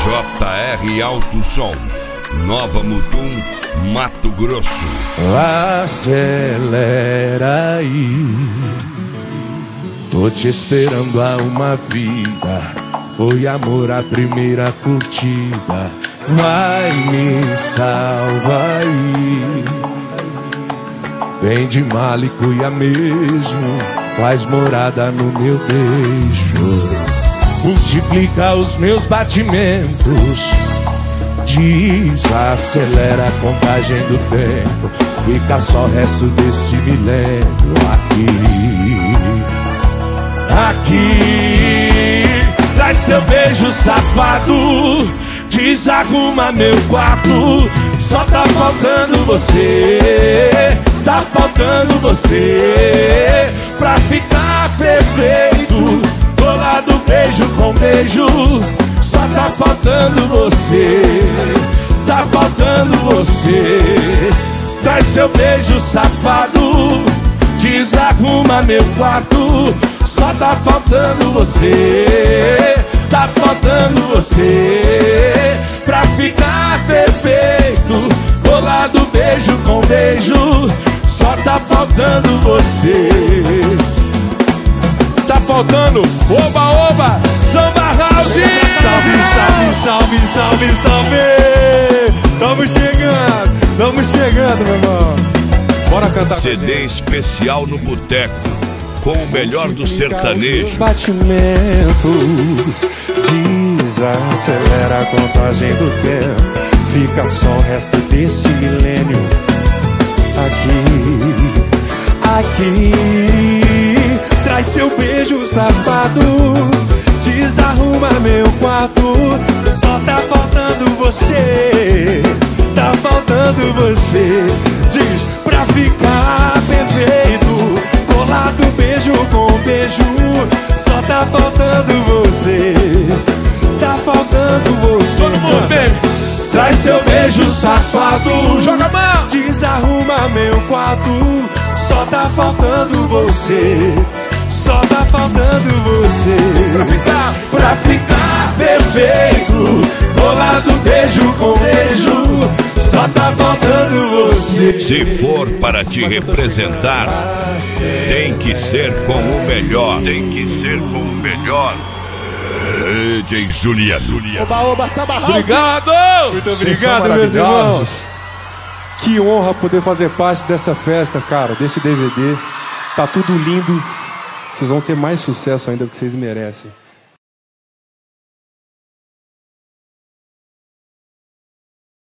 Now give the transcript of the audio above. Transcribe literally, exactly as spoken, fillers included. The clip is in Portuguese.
J R Alto Som, Nova Mutum, Mato Grosso. Acelera aí, tô te esperando há uma vida. Foi amor à primeira curtida. Vai, me salva aí. Vem de Malicuia mesmo, faz morada no meu beijo. Multiplica os meus batimentos, desacelera a contagem do tempo. Fica só o resto desse milênio aqui. Aqui, traz seu beijo safado, desarruma meu quarto. Só tá faltando você, tá faltando você pra ficar perfeito. Colado beijo com beijo, só tá faltando você, tá faltando você. Traz seu beijo safado, desarruma meu quarto. Só tá faltando você, tá faltando você pra ficar perfeito. Colado beijo com beijo, só tá faltando você. Tá faltando oba oba, samba house. Salve, salve, salve, salve, salve. Tamo chegando, tamo chegando, meu irmão. Bora cantar. C D especial no boteco, com o melhor do sertanejo. Batimentos, desacelera a contagem do tempo. Fica só o resto desse milênio aqui, aqui. Traz seu beijo safado, desarruma meu quarto. Só tá faltando você, tá faltando você. Diz pra ficar perfeito. Colado beijo com beijo, só tá faltando você, tá faltando você. Todo mundo, baby. Traz seu beijo safado, joga a mão, desarruma meu quarto. Só tá faltando você, só tá faltando você pra ficar, pra ficar perfeito. Colado beijo com beijo, só tá faltando você. Se for para te representar, tem que ser com o melhor. Tem que ser com o melhor. D J Juliano. Oba, oba, samba house. Obrigado! Muito obrigado, meus irmãos. Que honra poder fazer parte dessa festa, cara, desse D V D. Tá tudo lindo. Vocês vão ter mais sucesso ainda do que vocês merecem.